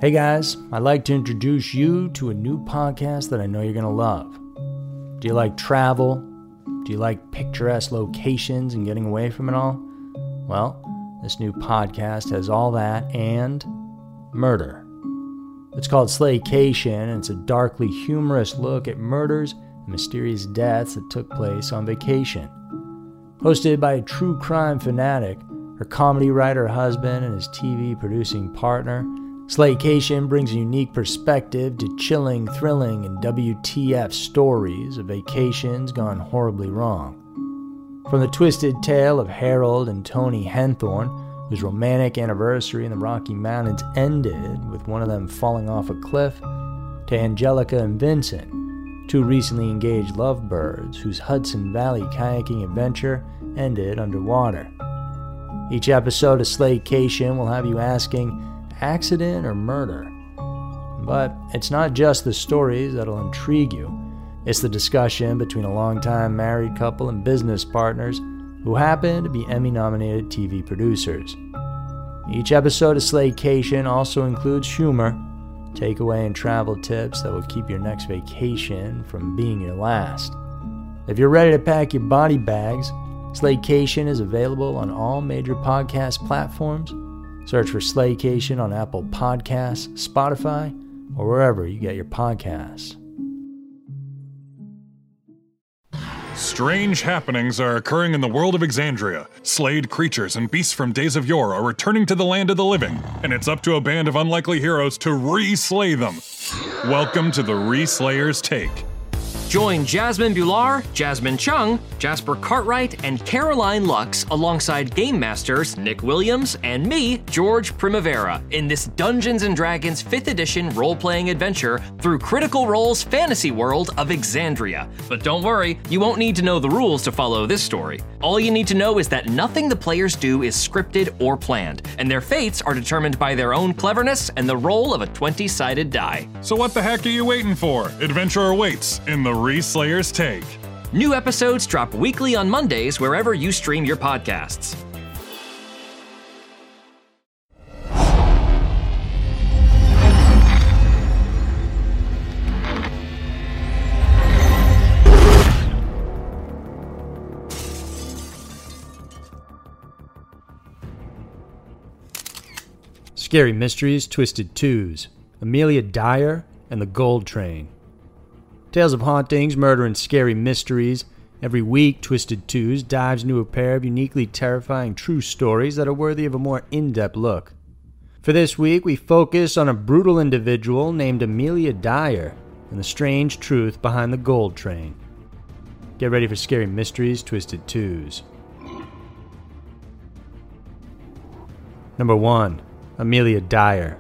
Hey guys, I'd like to introduce you to a new podcast that I know you're going to love. Do you like travel? Do you like picturesque locations and getting away from it all? Well, this new podcast has all that and murder. It's called Slaycation, and it's a darkly humorous look at murders and mysterious deaths that took place on vacation. Hosted by a true crime fanatic, her comedy writer husband, and his TV producing partner, Slaycation brings a unique perspective to chilling, thrilling, and WTF stories of vacations gone horribly wrong. From the twisted tale of Harold and Toni Henthorn, whose romantic anniversary in the Rocky Mountains ended with one of them falling off a cliff, to Angelica and Vincent, two recently engaged lovebirds whose Hudson Valley kayaking adventure ended underwater. Each episode of Slaycation will have you asking, accident or murder? But it's not just the stories that'll intrigue you. It's the discussion between a longtime married couple and business partners who happen to be Emmy-nominated TV producers. Each episode of Slaycation also includes humor, takeaway and travel tips that will keep your next vacation from being your last. If you're ready to pack your body bags, Slaycation is available on all major podcast platforms. Search for Slaycation on Apple Podcasts, Spotify, or wherever you get your podcasts. Strange happenings are occurring in the world of Exandria. Slayed creatures and beasts from days of yore are returning to the land of the living, and it's up to a band of unlikely heroes to re-slay them. Welcome to the Re-Slayers Take. Join Jasmine Bular, Jasmine Chung, Jasper Cartwright, and Caroline Lux alongside Game Masters Nick Williams and me, George Primavera, in this Dungeons & Dragons 5th edition role-playing adventure through Critical Role's fantasy world of Exandria. But don't worry, you won't need to know the rules to follow this story. All you need to know is that nothing the players do is scripted or planned, and their fates are determined by their own cleverness and the roll of a 20-sided die. So what the heck are you waiting for? Adventure awaits in the Re-Slayers Take. New episodes drop weekly on Mondays wherever you stream your podcasts. Scary Mysteries Twisted Twos, Amelia Dyer and the Gold Train. Tales of hauntings, murder, and scary mysteries. Every week, Twisted Twos dives into a pair of uniquely terrifying true stories that are worthy of a more in-depth look. For this week, we focus on a brutal individual named Amelia Dyer and the strange truth behind the Gold Train. Get ready for Scary Mysteries Twisted Twos. Number 1. Amelia Dyer.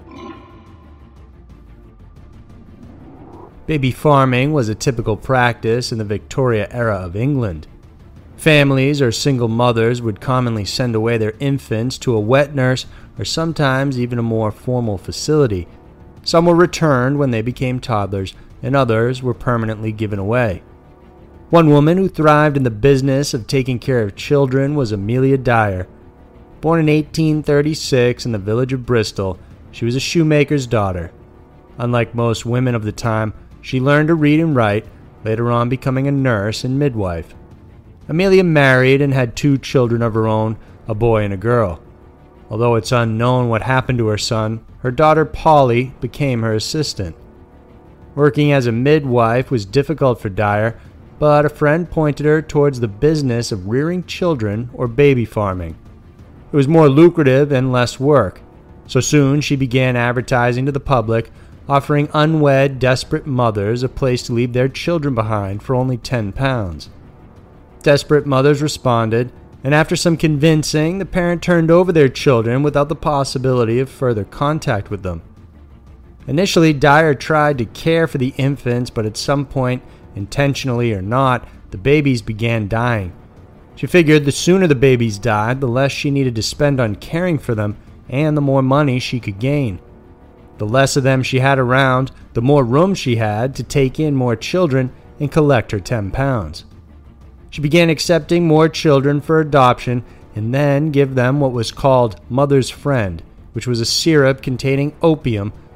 Baby farming was a typical practice in the Victoria era of England. Families or single mothers would commonly send away their infants to a wet nurse or sometimes even a more formal facility. Some were returned when they became toddlers, and others were permanently given away. One woman who thrived in the business of taking care of children was Amelia Dyer. Born in 1836 in the village of Bristol, she was a shoemaker's daughter. Unlike most women of the time, she learned to read and write, later on becoming a nurse and midwife. Amelia married and had 2 children of her own, a boy and a girl. Although it's unknown what happened to her son, her daughter Polly became her assistant. Working as a midwife was difficult for Dyer, but a friend pointed her towards the business of rearing children or baby farming. It was more lucrative and less work, so soon she began advertising to the public, offering unwed, desperate mothers a place to leave their children behind for only £10. Desperate mothers responded, and after some convincing, the parent turned over their children without the possibility of further contact with them. Initially, Dyer tried to care for the infants, but at some point, intentionally or not, the babies began dying. She figured the sooner the babies died, the less she needed to spend on caring for them, and the more money she could gain. The less of them she had around, the more room she had to take in more children and collect her £10. She began accepting more children for adoption and then give them what was called Mother's Friend, which was a syrup containing opium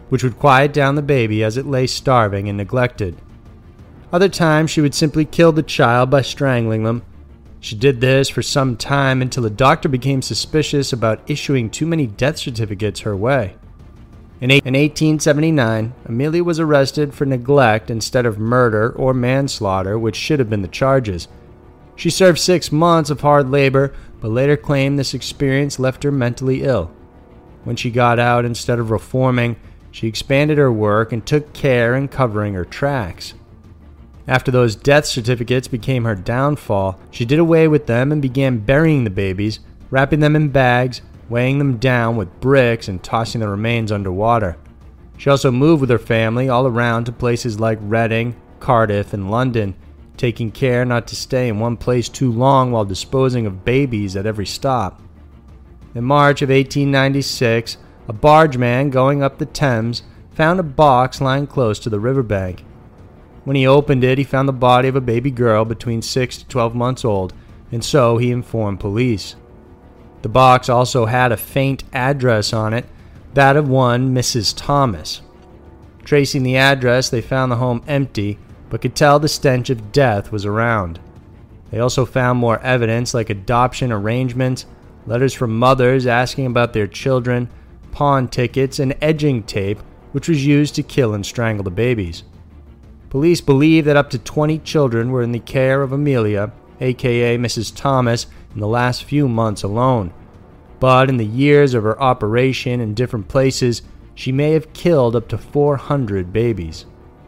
which would quiet down the baby as it lay starving and neglected. Other times, she would simply kill the child by strangling them. She did this for some time until a doctor became suspicious about issuing too many death certificates her way. In 1879, Amelia was arrested for neglect instead of murder or manslaughter, which should have been the charges. She served 6 months of hard labor, but later claimed this experience left her mentally ill. When she got out, instead of reforming, she expanded her work and took care in covering her tracks. After those death certificates became her downfall, she did away with them and began burying the babies, wrapping them in bags, weighing them down with bricks, and tossing the remains underwater. She also moved with her family all around to places like Reading, Cardiff, and London, taking care not to stay in one place too long while disposing of babies at every stop. In March of 1896, a bargeman going up the Thames found a box lying close to the riverbank. When he opened it, he found the body of a baby girl between 6 to 12 months old, and so he informed police. The box also had a faint address on it, that of one Mrs. Thomas. Tracing the address, they found the home empty, but could tell the stench of death was around. They also found more evidence like adoption arrangements, letters from mothers asking about their children, pawn tickets, and edging tape, which was used to kill and strangle the babies. Police believe that up to 20 children were in the care of Amelia, aka Mrs. Thomas, in the last few months alone. But in the years of her operation in different places, she may have killed up to 400 babies.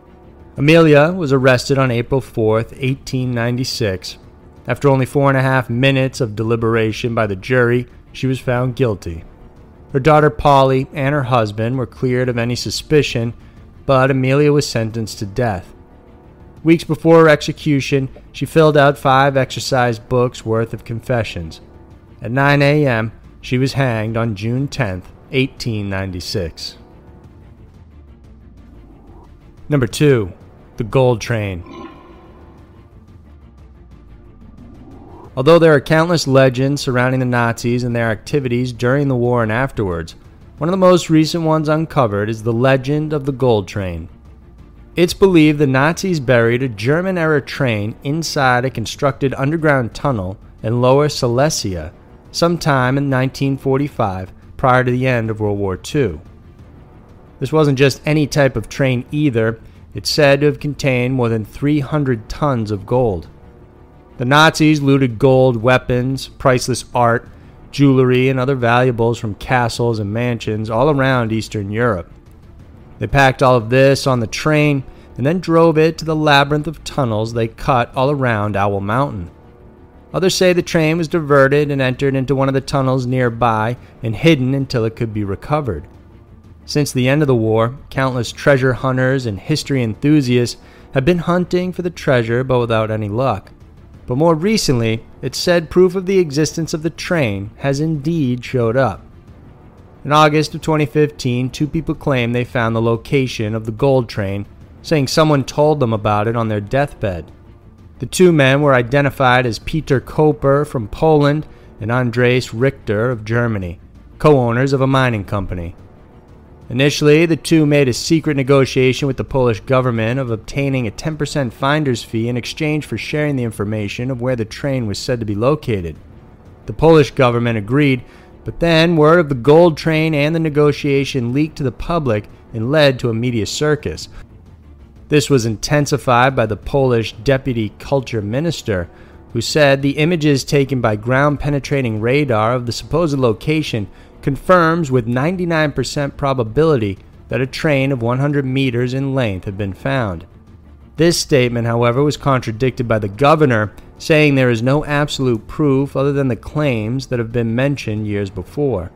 Amelia was arrested on April 4, 1896. After only 4.5 minutes of deliberation by the jury, she was found guilty. Her daughter Polly and her husband were cleared of any suspicion, but Amelia was sentenced to death. Weeks before her execution, she filled out 5 exercise books worth of confessions. At 9 a.m., she was hanged on June 10, 1896. Number 2. The Gold Train. Although there are countless legends surrounding the Nazis and their activities during the war and afterwards, one of the most recent ones uncovered is the legend of the Gold Train. It's believed the Nazis buried a German-era train inside a constructed underground tunnel in Lower Silesia sometime in 1945, prior to the end of World War II. This wasn't just any type of train either. It's said to have contained more than 300 tons of gold. The Nazis looted gold, weapons, priceless art, jewelry, and other valuables from castles and mansions all around Eastern Europe. They packed all of this on the train and then drove it to the labyrinth of tunnels they cut all around Owl Mountain. Others say the train was diverted and entered into one of the tunnels nearby and hidden until it could be recovered. Since the end of the war, countless treasure hunters and history enthusiasts have been hunting for the treasure, but without any luck. But more recently, it's said proof of the existence of the train has indeed showed up. In August of 2015, 2 people claimed they found the location of the gold train, saying someone told them about it on their deathbed. The 2 men were identified as Peter Koper from Poland and Andreas Richter of Germany, co-owners of a mining company. Initially, the 2 made a secret negotiation with the Polish government of obtaining a 10% finder's fee in exchange for sharing the information of where the train was said to be located. The Polish government agreed, but then word of the gold train and the negotiation leaked to the public and led to a media circus. This was intensified by the Polish deputy culture minister, who said the images taken by ground-penetrating radar of the supposed location confirms with 99% probability that a train of 100 meters in length had been found. This statement, however, was contradicted by the governor, saying there is no absolute proof other than the claims that have been mentioned years before.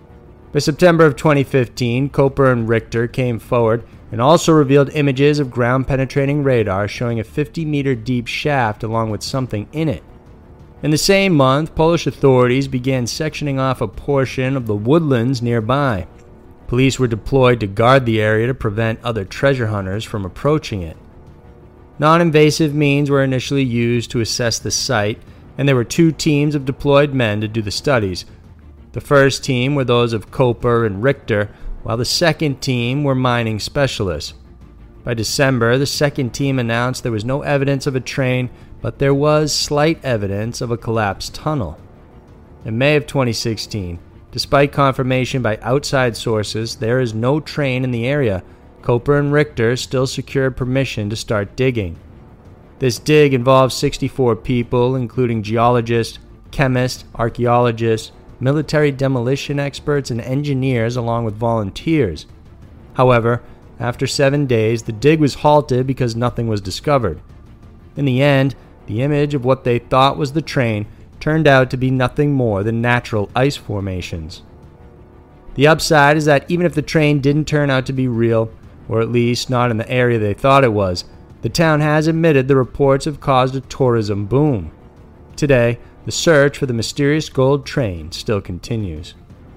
By September of 2015, Koper and Richter came forward and also revealed images of ground-penetrating radar showing a 50-meter deep shaft along with something in it. In the same month, Polish authorities began sectioning off a portion of the woodlands nearby. Police were deployed to guard the area to prevent other treasure hunters from approaching it. Non-invasive means were initially used to assess the site, and there were 2 teams of deployed men to do the studies. The first team were those of Koper and Richter, while the second team were mining specialists. By December, the second team announced there was no evidence of a train, but there was slight evidence of a collapsed tunnel. In May of 2016, despite confirmation by outside sources there is no train in the area, Koper and Richter still secured permission to start digging. This dig involves 64 people, including geologists, chemists, archaeologists, military demolition experts, and engineers, along with volunteers. However, after 7 days, the dig was halted because nothing was discovered. In the end, the image of what they thought was the train turned out to be nothing more than natural ice formations. The upside is that even if the train didn't turn out to be real, or at least not in the area they thought it was, the town has admitted the reports have caused a tourism boom. Today, the search for the mysterious gold train still continues.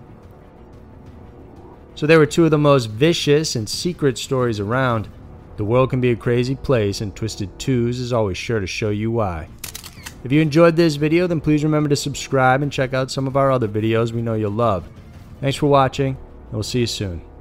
So there were two of the most vicious and secret stories around. The world can be a crazy place, and Twisted Twos is always sure to show you why. If you enjoyed this video, then please remember to subscribe and check out some of our other videos we know you'll love. Thanks for watching, and we'll see you soon.